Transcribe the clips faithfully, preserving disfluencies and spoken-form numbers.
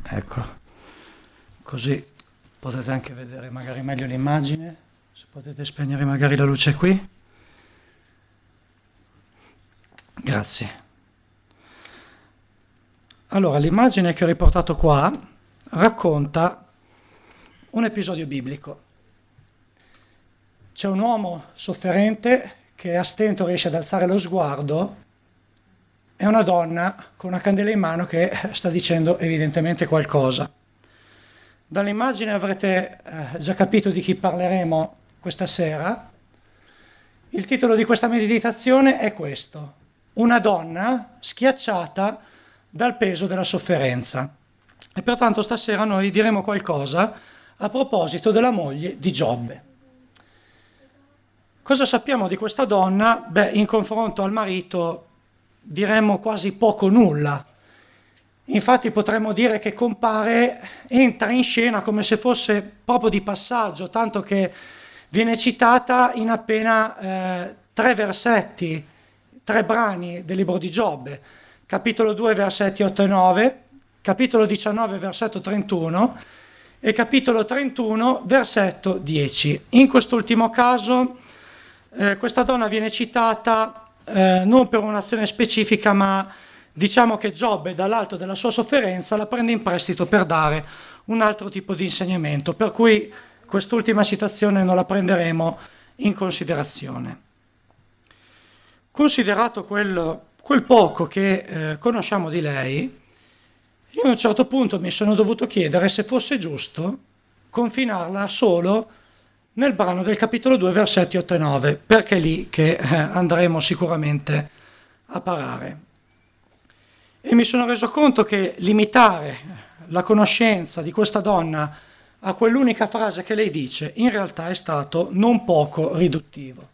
Ecco, così potete anche vedere magari meglio l'immagine, se potete spegnere magari la luce qui. Grazie. Allora, l'immagine che ho riportato qua racconta un episodio biblico. C'è un uomo sofferente che a stento riesce ad alzare lo sguardo e una donna con una candela in mano che sta dicendo evidentemente qualcosa. Dall'immagine avrete eh, già capito di chi parleremo questa sera. Il titolo di questa meditazione è questo: una donna schiacciata dal peso della sofferenza. E pertanto stasera noi diremo qualcosa a proposito della moglie di Giobbe. Cosa sappiamo di questa donna? Beh, in confronto al marito diremmo quasi poco nulla. Infatti potremmo dire che compare, entra in scena come se fosse proprio di passaggio, tanto che viene citata in appena eh, tre versetti, tre brani del libro di Giobbe, capitolo due versetti otto e nove, capitolo diciannove versetto trentuno e capitolo trentuno versetto dieci. In quest'ultimo caso eh, questa donna viene citata Eh, non per un'azione specifica, ma diciamo che Giobbe dall'alto della sua sofferenza la prende in prestito per dare un altro tipo di insegnamento, per cui quest'ultima citazione non la prenderemo in considerazione. Considerato quel, quel poco che eh, conosciamo di lei, io a un certo punto mi sono dovuto chiedere se fosse giusto confinarla solo nel brano del capitolo due versetti otto e nove, perché è lì che eh, andremo sicuramente a parare. E mi sono reso conto che limitare la conoscenza di questa donna a quell'unica frase che lei dice in realtà è stato non poco riduttivo.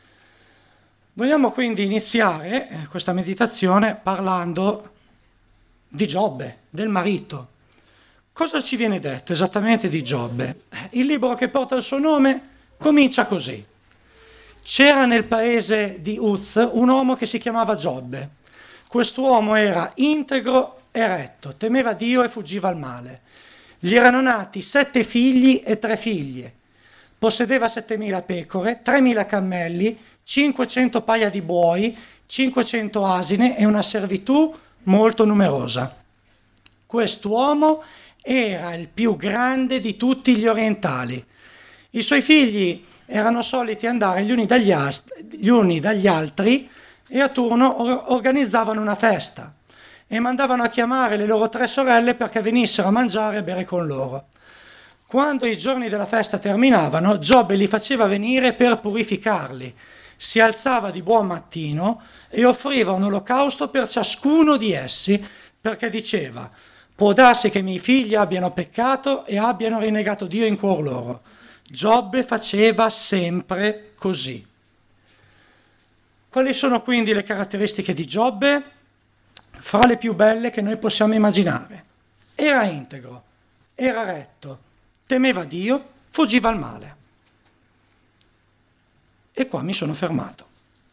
Vogliamo quindi iniziare eh, questa meditazione parlando di Giobbe, del marito. Cosa ci viene detto esattamente di Giobbe? Il libro che porta il suo nome comincia così. C'era nel paese di Uz un uomo che si chiamava Giobbe. Quest'uomo era integro e retto, temeva Dio e fuggiva al male. Gli erano nati sette figli e tre figlie. Possedeva settemila pecore, tremila cammelli, cinquecento paia di buoi, cinquecento asine e una servitù molto numerosa. Quest'uomo era il più grande di tutti gli orientali. I suoi figli erano soliti andare gli uni dagli, ast- gli uni dagli altri e a turno or- organizzavano una festa e mandavano a chiamare le loro tre sorelle perché venissero a mangiare e bere con loro. Quando i giorni della festa terminavano, Giobbe li faceva venire per purificarli. Si alzava di buon mattino e offriva un olocausto per ciascuno di essi perché diceva: può darsi che i miei figli abbiano peccato e abbiano rinnegato Dio in cuor loro. Giobbe faceva sempre così. Quali sono quindi le caratteristiche di Giobbe? Fra le più belle che noi possiamo immaginare. Era integro, era retto, temeva Dio, fuggiva al male. E qua mi sono fermato.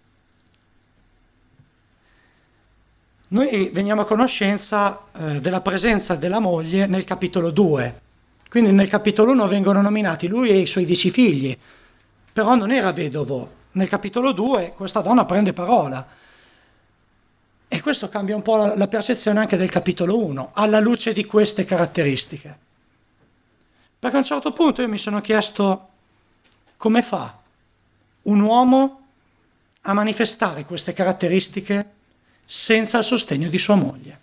Noi veniamo a conoscenza eh, della presenza della moglie nel capitolo due, quindi nel capitolo uno vengono nominati lui e i suoi dieci figli, però non era vedovo. Nel capitolo due questa donna prende parola e questo cambia un po' la, la percezione anche del capitolo uno, alla luce di queste caratteristiche. Perché a un certo punto io mi sono chiesto come fa un uomo a manifestare queste caratteristiche senza il sostegno di sua moglie.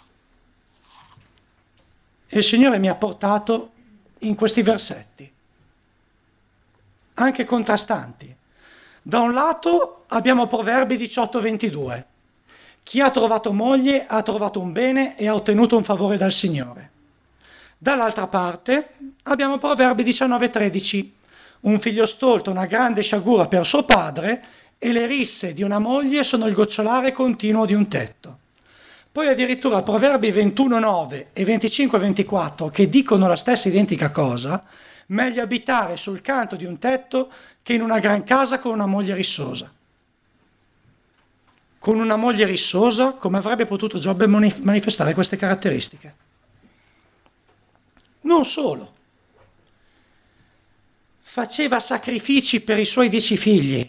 E il Signore mi ha portato in questi versetti, anche contrastanti. Da un lato abbiamo Proverbi diciotto ventidue. Chi ha trovato moglie ha trovato un bene e ha ottenuto un favore dal Signore. Dall'altra parte abbiamo Proverbi diciannove tredici. Un figlio stolto, una grande sciagura per suo padre, e le risse di una moglie sono il gocciolare continuo di un tetto. Poi addirittura Proverbi ventuno nove e venticinque ventiquattro, che dicono la stessa identica cosa: meglio abitare sul canto di un tetto che in una gran casa con una moglie rissosa. Con una moglie rissosa, come avrebbe potuto Giobbe manifestare queste caratteristiche? Non solo, faceva sacrifici per i suoi dieci figli.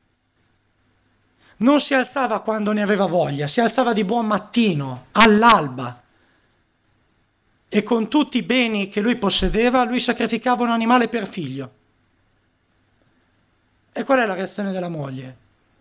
Non si alzava quando ne aveva voglia, si alzava di buon mattino, all'alba, e con tutti i beni che lui possedeva, lui sacrificava un animale per figlio. E qual è la reazione della moglie?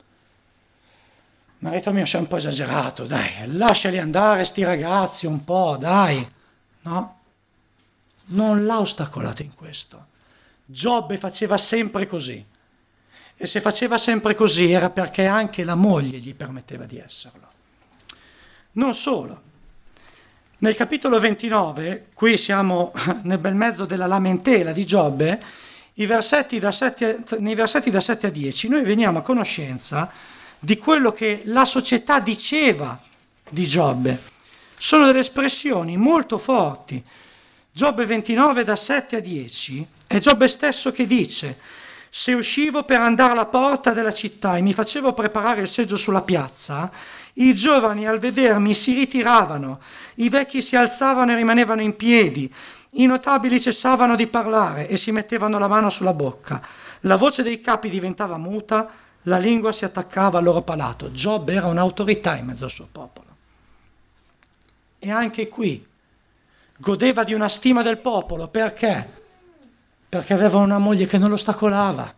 Marito mio, sei un po' esagerato, dai, lasciali andare sti ragazzi un po', dai. No, non l'ha ostacolato in questo. Giobbe faceva sempre così. E se faceva sempre così era perché anche la moglie gli permetteva di esserlo. Non solo. Nel capitolo ventinove, qui siamo nel bel mezzo della lamentela di Giobbe, i versetti da sette, nei versetti da sette a dieci noi veniamo a conoscenza di quello che la società diceva di Giobbe. Sono delle espressioni molto forti. Giobbe ventinove da sette a dieci è Giobbe stesso che dice: se uscivo per andare alla porta della città e mi facevo preparare il seggio sulla piazza, i giovani al vedermi si ritiravano, i vecchi si alzavano e rimanevano in piedi, i notabili cessavano di parlare e si mettevano la mano sulla bocca. La voce dei capi diventava muta, la lingua si attaccava al loro palato. Giobbe era un'autorità in mezzo al suo popolo. E anche qui godeva di una stima del popolo. Perché? Perché aveva una moglie che non lo ostacolava.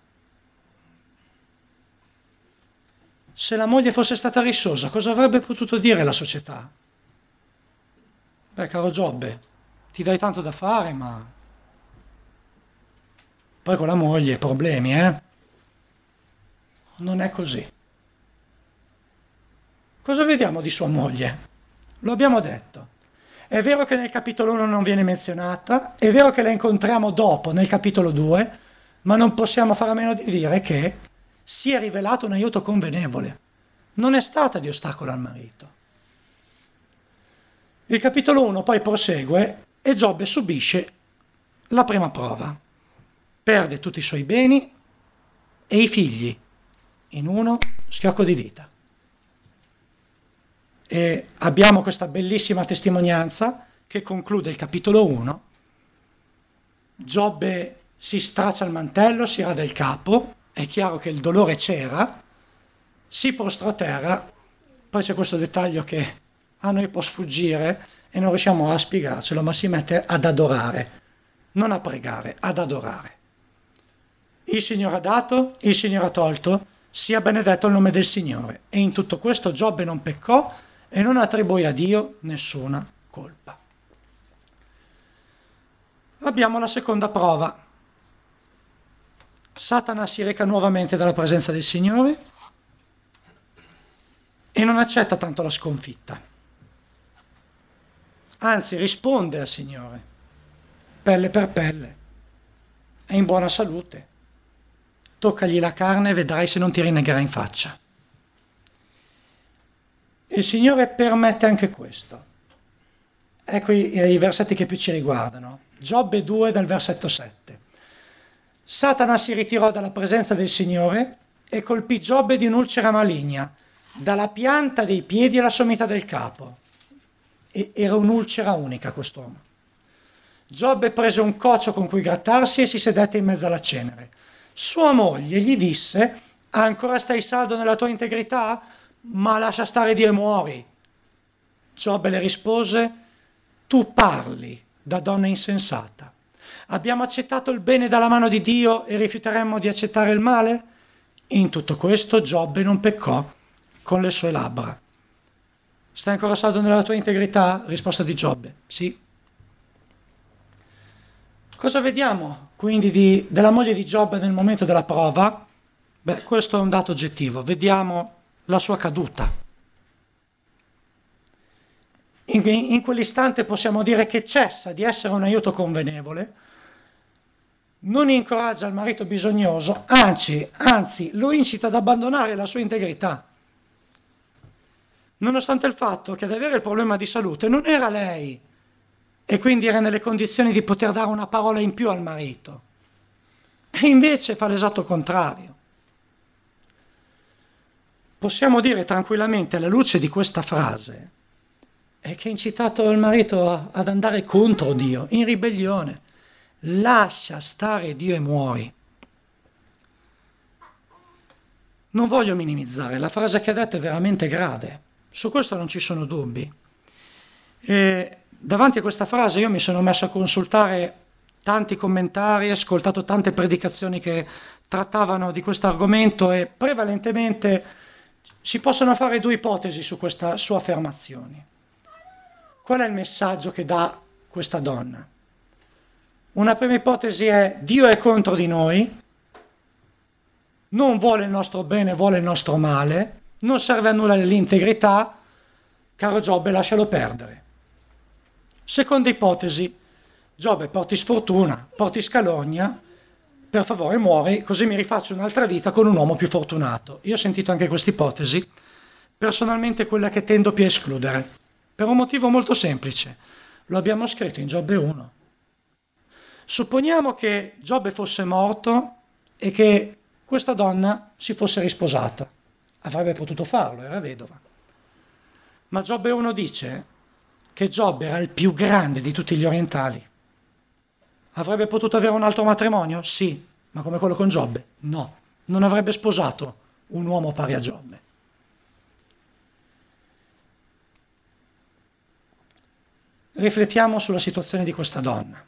Se la moglie fosse stata rissosa, cosa avrebbe potuto dire la società? Beh, caro Giobbe, ti dai tanto da fare, ma poi con la moglie problemi, eh? Non è così. Cosa vediamo di sua moglie? Lo abbiamo detto. È vero che nel capitolo uno non viene menzionata, è vero che la incontriamo dopo nel capitolo due, ma non possiamo fare a meno di dire che si è rivelato un aiuto convenevole. Non è stata di ostacolo al marito. Il capitolo uno poi prosegue e Giobbe subisce la prima prova. Perde tutti i suoi beni e i figli in uno schiocco di dita. E abbiamo questa bellissima testimonianza che conclude il capitolo uno. Giobbe si straccia il mantello, si rada il capo, è chiaro che il dolore c'era, si prostra a terra, poi c'è questo dettaglio che a noi può sfuggire e non riusciamo a spiegarcelo, ma si mette ad adorare, non a pregare, ad adorare. Il Signore ha dato, il Signore ha tolto, sia benedetto il nome del Signore. E in tutto questo Giobbe non peccò e non attribuì a Dio nessuna colpa. Abbiamo la seconda prova. Satana si reca nuovamente dalla presenza del Signore e non accetta tanto la sconfitta. Anzi, risponde al Signore, pelle per pelle, è in buona salute, toccagli la carne e vedrai se non ti rinnegherà in faccia. Il Signore permette anche questo. Ecco i, i versetti che più ci riguardano. Giobbe due dal versetto sette. Satana si ritirò dalla presenza del Signore e colpì Giobbe di un'ulcera maligna, dalla pianta dei piedi alla sommità del capo. E era un'ulcera unica quest'uomo. Giobbe prese un coccio con cui grattarsi e si sedette in mezzo alla cenere. Sua moglie gli disse: ancora stai saldo nella tua integrità? Ma lascia stare Dio e muori. Giobbe le rispose: tu parli da donna insensata. Abbiamo accettato il bene dalla mano di Dio e rifiuteremmo di accettare il male? In tutto questo Giobbe non peccò con le sue labbra. Stai ancora saldo nella tua integrità? Risposta di Giobbe: sì. Cosa vediamo quindi di, della moglie di Giobbe nel momento della prova? Beh, questo è un dato oggettivo. Vediamo la sua caduta. In, in quell'istante possiamo dire che cessa di essere un aiuto convenevole, non incoraggia il marito bisognoso, anzi, anzi lo incita ad abbandonare la sua integrità. Nonostante il fatto che ad avere il problema di salute non era lei e quindi era nelle condizioni di poter dare una parola in più al marito, e invece fa l'esatto contrario. Possiamo dire tranquillamente alla luce di questa frase e che ha incitato il marito a- ad andare contro Dio, in ribellione. Lascia stare Dio e muori. Non voglio minimizzare, la frase che ha detto è veramente grave, su questo non ci sono dubbi. E davanti a questa frase io mi sono messo a consultare tanti commentari, ascoltato tante predicazioni che trattavano di questo argomento e prevalentemente si possono fare due ipotesi su questa sua affermazione. Qual è il messaggio che dà questa donna? Una prima ipotesi è: Dio è contro di noi, non vuole il nostro bene, vuole il nostro male, non serve a nulla l'integrità, caro Giobbe, lascialo perdere. Seconda ipotesi: Giobbe, porti sfortuna, porti scalogna, per favore muori, così mi rifaccio un'altra vita con un uomo più fortunato. Io ho sentito anche questa ipotesi, personalmente quella che tendo più a escludere, per un motivo molto semplice. Lo abbiamo scritto in Giobbe uno. Supponiamo che Giobbe fosse morto e che questa donna si fosse risposata. Avrebbe potuto farlo, era vedova. Ma Giobbe uno dice che Giobbe era il più grande di tutti gli orientali. Avrebbe potuto avere un altro matrimonio? Sì, ma come quello con Giobbe? No, non avrebbe sposato un uomo pari a Giobbe. Riflettiamo sulla situazione di questa donna.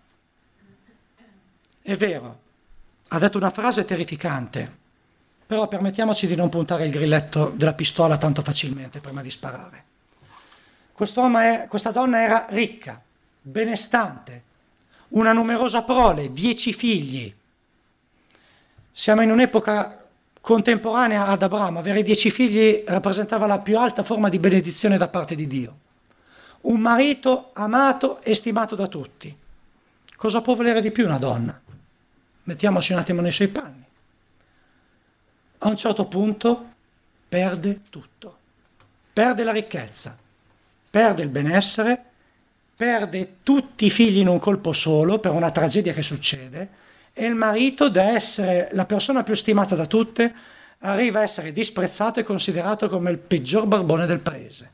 È vero, ha detto una frase terrificante, però permettiamoci di non puntare il grilletto della pistola tanto facilmente prima di sparare. Quest'uomo è, questa donna era ricca, benestante, una numerosa prole, dieci figli. Siamo in un'epoca contemporanea ad Abramo, avere dieci figli rappresentava la più alta forma di benedizione da parte di Dio. Un marito amato e stimato da tutti. Cosa può volere di più una donna? Mettiamoci un attimo nei suoi panni. A un certo punto perde tutto. Perde la ricchezza, perde il benessere, perde tutti i figli in un colpo solo per una tragedia che succede, e il marito, da essere la persona più stimata da tutte, arriva a essere disprezzato e considerato come il peggior barbone del paese.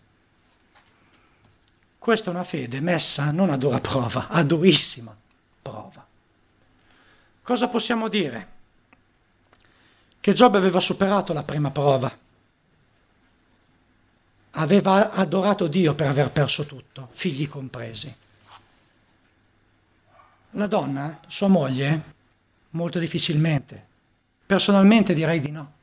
Questa è una fede messa non a dura prova, a durissima prova. Cosa possiamo dire? Che Giobbe aveva superato la prima prova. Aveva adorato Dio per aver perso tutto, figli compresi. La donna, sua moglie, molto difficilmente. Personalmente direi di no.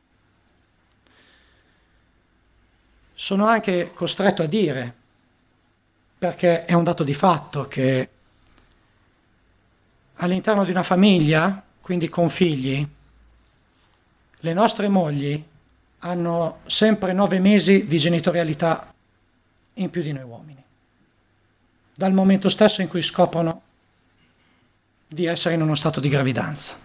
Sono anche costretto a dire, perché è un dato di fatto, che all'interno di una famiglia, quindi con figli, le nostre mogli hanno sempre nove mesi di genitorialità in più di noi uomini, dal momento stesso in cui scoprono di essere in uno stato di gravidanza.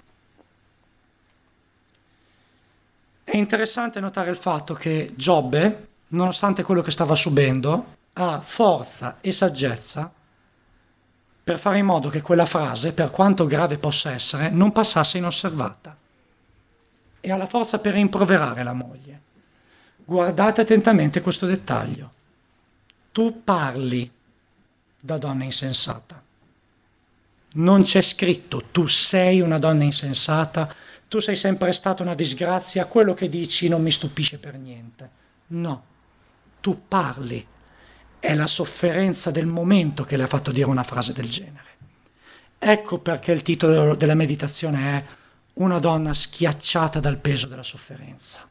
È interessante notare il fatto che Giobbe, nonostante quello che stava subendo, ha forza e saggezza per fare in modo che quella frase, per quanto grave possa essere, non passasse inosservata. E ha la forza per rimproverare la moglie. Guardate attentamente questo dettaglio. Tu parli da donna insensata. Non c'è scritto tu sei una donna insensata, tu sei sempre stata una disgrazia, quello che dici non mi stupisce per niente. No, tu parli. È la sofferenza del momento che le ha fatto dire una frase del genere. Ecco perché il titolo della meditazione è Una donna schiacciata dal peso della sofferenza.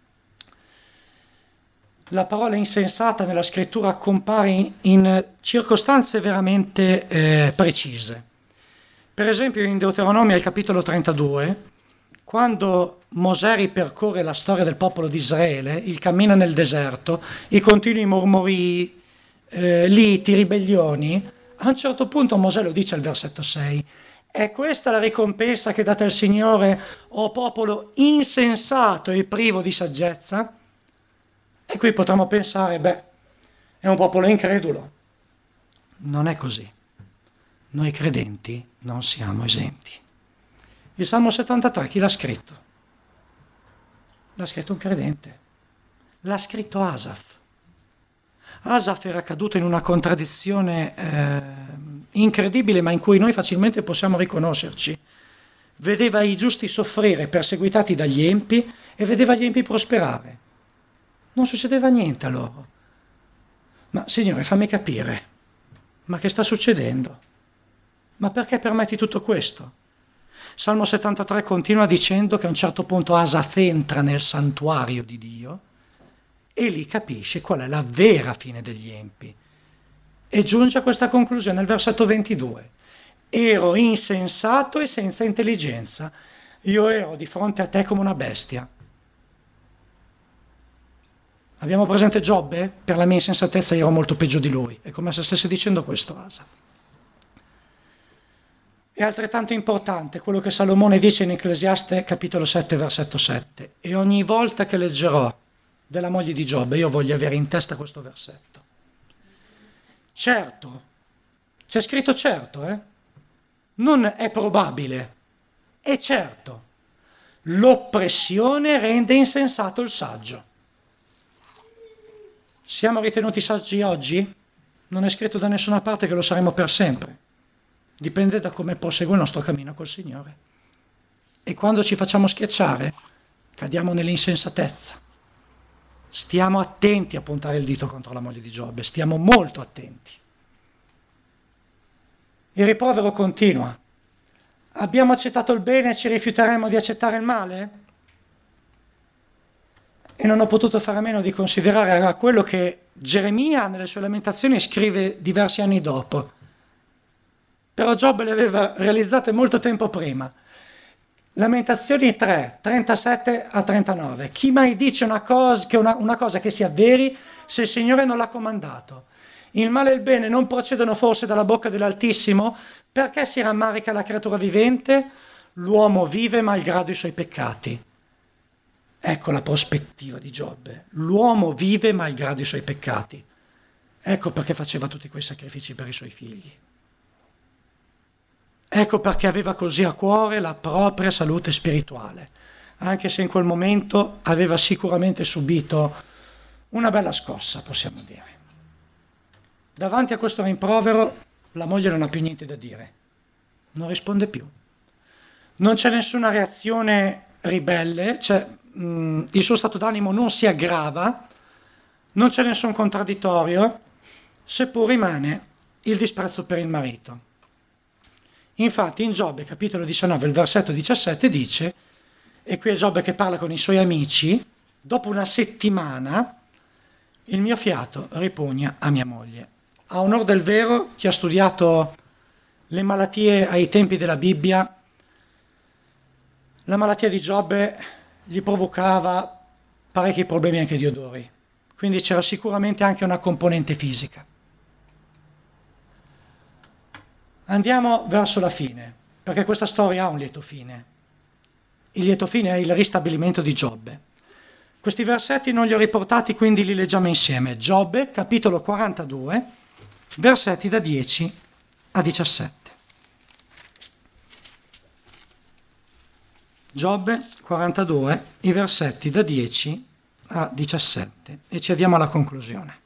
La parola insensata nella scrittura compare in circostanze veramente eh, precise. Per esempio in Deuteronomio al capitolo trentadue, quando Mosè ripercorre la storia del popolo di Israele, il cammino nel deserto, i continui mormorii, eh, liti, ribellioni, a un certo punto Mosè lo dice al versetto sei: è questa la ricompensa che date al Signore, o popolo insensato e privo di saggezza? E qui potremmo pensare, beh, è un popolo incredulo. Non è così. Noi credenti non siamo esenti. Il Salmo settantatré chi l'ha scritto? L'ha scritto un credente. L'ha scritto Asaf. Asaf era caduto in una contraddizione eh, incredibile, ma in cui noi facilmente possiamo riconoscerci. Vedeva i giusti soffrire, perseguitati dagli empi, e vedeva gli empi prosperare. Non succedeva niente a loro. Ma Signore, fammi capire, ma che sta succedendo? Ma perché permetti tutto questo? Salmo settantatré continua dicendo che a un certo punto Asaf entra nel santuario di Dio e lì capisce qual è la vera fine degli empi. E giunge a questa conclusione nel versetto ventidue. Ero insensato e senza intelligenza. Io ero di fronte a te come una bestia. Abbiamo presente Giobbe? Per la mia insensatezza io ero molto peggio di lui. È come se stesse dicendo questo Asaf. È altrettanto importante quello che Salomone dice in Ecclesiaste capitolo sette versetto sette. E ogni volta che leggerò della moglie di Giobbe io voglio avere in testa questo versetto. Certo, c'è scritto certo, eh? Non è probabile, è certo. L'oppressione rende insensato il saggio. Siamo ritenuti saggi oggi? Non è scritto da nessuna parte che lo saremo per sempre. Dipende da come prosegue il nostro cammino col Signore. E quando ci facciamo schiacciare, cadiamo nell'insensatezza. Stiamo attenti a puntare il dito contro la moglie di Giobbe, stiamo molto attenti. Il rimprovero continua. Abbiamo accettato il bene e ci rifiuteremo di accettare il male? E non ho potuto fare a meno di considerare a quello che Geremia nelle sue lamentazioni scrive diversi anni dopo. Però Giobbe le aveva realizzate molto tempo prima. Lamentazioni tre, trentasette a trentanove. Chi mai dice una cosa, che una, una cosa che si avveri se il Signore non l'ha comandato? Il male e il bene non procedono forse dalla bocca dell'Altissimo? Perché si rammarica la creatura vivente? L'uomo vive malgrado i suoi peccati. Ecco la prospettiva di Giobbe. L'uomo vive malgrado i suoi peccati. Ecco perché faceva tutti quei sacrifici per i suoi figli. Ecco perché aveva così a cuore la propria salute spirituale, anche se in quel momento aveva sicuramente subito una bella scossa, possiamo dire. Davanti a questo rimprovero la moglie non ha più niente da dire, non risponde più. Non c'è nessuna reazione ribelle, cioè, mh, il suo stato d'animo non si aggrava, non c'è nessun contraddittorio, seppur rimane il disprezzo per il marito. Infatti in Giobbe capitolo diciannove, il versetto diciassette dice, e qui è Giobbe che parla con i suoi amici, dopo una settimana il mio fiato ripugna a mia moglie. A onor del vero, chi ha studiato le malattie ai tempi della Bibbia, la malattia di Giobbe gli provocava parecchi problemi anche di odori, quindi c'era sicuramente anche una componente fisica. Andiamo verso la fine, perché questa storia ha un lieto fine. Il lieto fine è il ristabilimento di Giobbe. Questi versetti non li ho riportati, quindi li leggiamo insieme. Giobbe, capitolo quarantadue, versetti da dieci a diciassette. Giobbe quarantadue, i versetti da dieci a diciassette, e ci avviamo alla conclusione.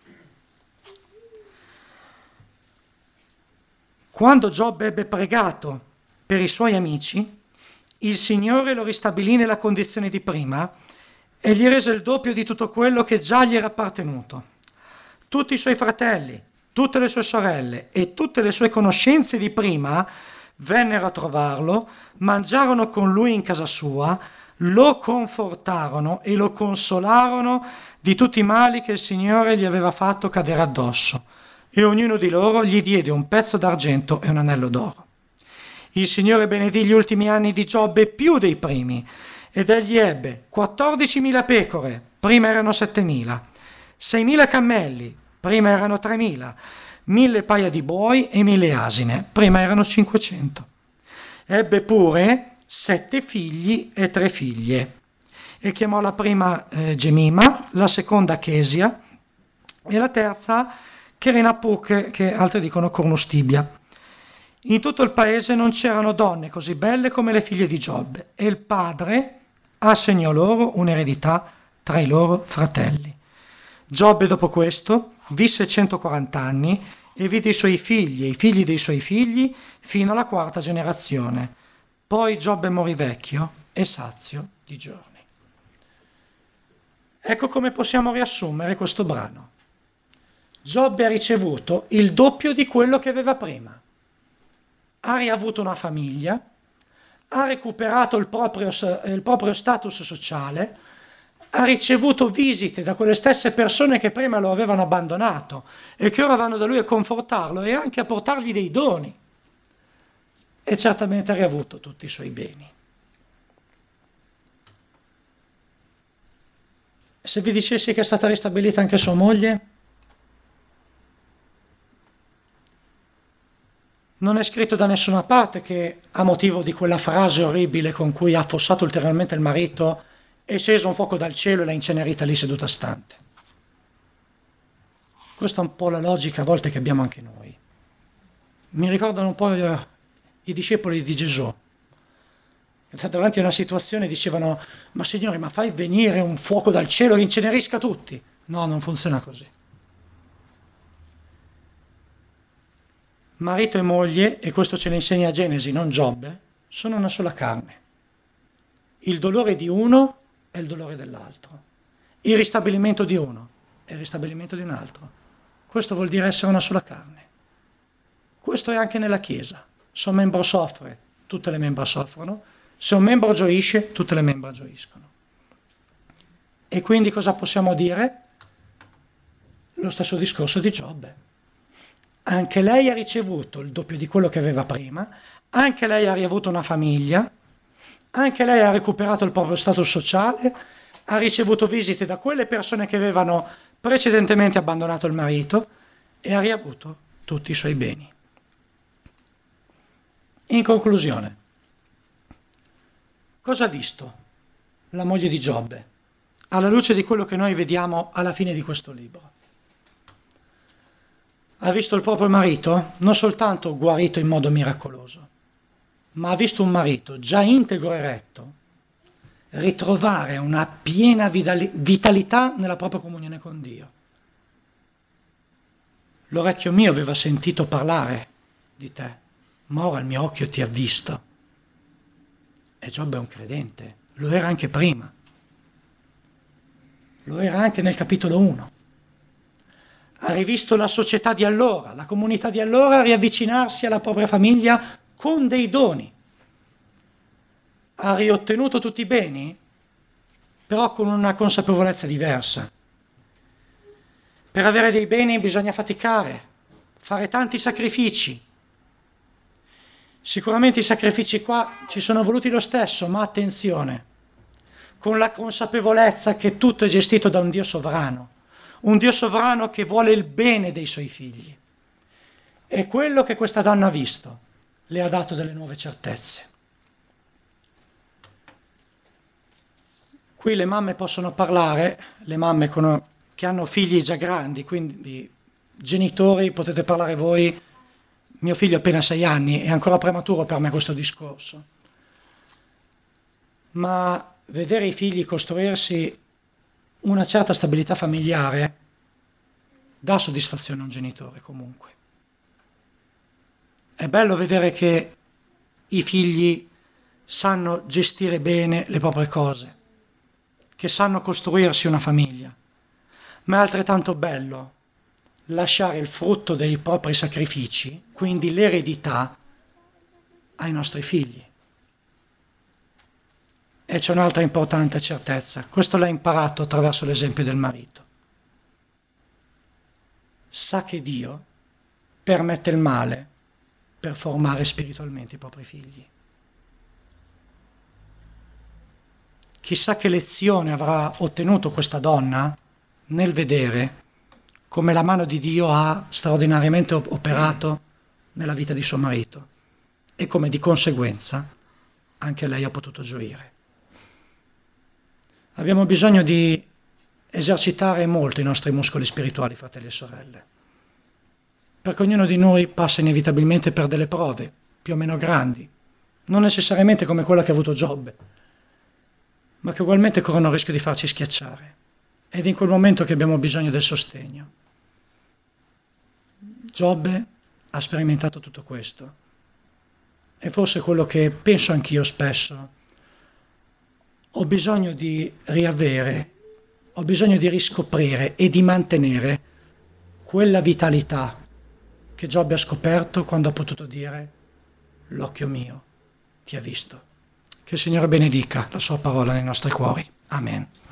Quando Giobbe ebbe pregato per i suoi amici, il Signore lo ristabilì nella condizione di prima e gli rese il doppio di tutto quello che già gli era appartenuto. Tutti i suoi fratelli, tutte le sue sorelle e tutte le sue conoscenze di prima vennero a trovarlo, mangiarono con lui in casa sua, lo confortarono e lo consolarono di tutti i mali che il Signore gli aveva fatto cadere addosso. E ognuno di loro gli diede un pezzo d'argento e un anello d'oro. Il Signore benedì gli ultimi anni di Giobbe più dei primi, ed egli ebbe quattordicimila pecore, prima erano settemila, seimila cammelli, prima erano tremila, mille paia di buoi e mille asine, prima erano cinquecento. Ebbe pure sette figli e tre figlie, e chiamò la prima eh, Gemima, la seconda Chesia e la terza Kerenapuk, che altri dicono cornustibia. In tutto il paese non c'erano donne così belle come le figlie di Giobbe, e il padre assegnò loro un'eredità tra i loro fratelli. Giobbe dopo questo visse centoquaranta anni e vide i suoi figli e i figli dei suoi figli fino alla quarta generazione. Poi Giobbe morì vecchio e sazio di giorni. Ecco come possiamo riassumere questo brano. Giobbe ha ricevuto il doppio di quello che aveva prima. Ha riavuto una famiglia, ha recuperato il proprio, il proprio status sociale, ha ricevuto visite da quelle stesse persone che prima lo avevano abbandonato e che ora vanno da lui a confortarlo e anche a portargli dei doni. E certamente ha riavuto tutti i suoi beni. Se vi dicessi che è stata ristabilita anche sua moglie? Non è scritto da nessuna parte che, a motivo di quella frase orribile con cui ha affossato ulteriormente il marito, è sceso un fuoco dal cielo e l'ha incenerita lì seduta stante. Questa è un po' la logica a volte che abbiamo anche noi. Mi ricordano un po' gli, i discepoli di Gesù. Davanti a una situazione dicevano: ma Signore, ma fai venire un fuoco dal cielo che incenerisca tutti. No, non funziona così. Marito e moglie, e questo ce lo insegna Genesi, non Giobbe, sono una sola carne. Il dolore di uno è il dolore dell'altro. Il ristabilimento di uno è il ristabilimento di un altro. Questo vuol dire essere una sola carne. Questo è anche nella Chiesa. Se un membro soffre, tutte le membra soffrono. Se un membro gioisce, tutte le membra gioiscono. E quindi cosa possiamo dire? Lo stesso discorso di Giobbe. Anche lei ha ricevuto il doppio di quello che aveva prima, anche lei ha riavuto una famiglia, anche lei ha recuperato il proprio status sociale, ha ricevuto visite da quelle persone che avevano precedentemente abbandonato il marito e ha riavuto tutti i suoi beni. In conclusione, cosa ha visto la moglie di Giobbe alla luce di quello che noi vediamo alla fine di questo libro? Ha visto il proprio marito non soltanto guarito in modo miracoloso, ma ha visto un marito già integro e retto ritrovare una piena vitalità nella propria comunione con Dio. L'orecchio mio aveva sentito parlare di te, ma ora il mio occhio ti ha visto. E Giobbe è un credente, lo era anche prima, lo era anche nel capitolo uno. Ha rivisto la società di allora, la comunità di allora, riavvicinarsi alla propria famiglia con dei doni. Ha riottenuto tutti i beni, però con una consapevolezza diversa. Per avere dei beni bisogna faticare, fare tanti sacrifici. Sicuramente i sacrifici qua ci sono voluti lo stesso, ma attenzione, con la consapevolezza che tutto è gestito da un Dio sovrano. Un Dio sovrano che vuole il bene dei suoi figli. E quello che questa donna ha visto le ha dato delle nuove certezze. Qui le mamme possono parlare, le mamme con, che hanno figli già grandi, quindi genitori, potete parlare voi. Mio figlio ha appena sei anni, è ancora prematuro per me questo discorso. Ma vedere i figli costruirsi una certa stabilità familiare dà soddisfazione a un genitore comunque. È bello vedere che i figli sanno gestire bene le proprie cose, che sanno costruirsi una famiglia, ma è altrettanto bello lasciare il frutto dei propri sacrifici, quindi l'eredità, ai nostri figli. E c'è un'altra importante certezza, questo l'ha imparato attraverso l'esempio del marito. Sa che Dio permette il male per formare spiritualmente i propri figli. Chissà che lezione avrà ottenuto questa donna nel vedere come la mano di Dio ha straordinariamente operato nella vita di suo marito e come di conseguenza anche lei ha potuto gioire. Abbiamo bisogno di esercitare molto i nostri muscoli spirituali, fratelli e sorelle, perché ognuno di noi passa inevitabilmente per delle prove, più o meno grandi, non necessariamente come quella che ha avuto Giobbe, ma che ugualmente corrono il rischio di farci schiacciare. ed in quel momento che abbiamo bisogno del sostegno. Giobbe ha sperimentato tutto questo e forse quello che penso anch'io spesso: ho bisogno di riavere, ho bisogno di riscoprire e di mantenere quella vitalità che Giobbe ha scoperto quando ha potuto dire: l'occhio mio ti ha visto. Che il Signore benedica la sua parola nei nostri cuori. Amen.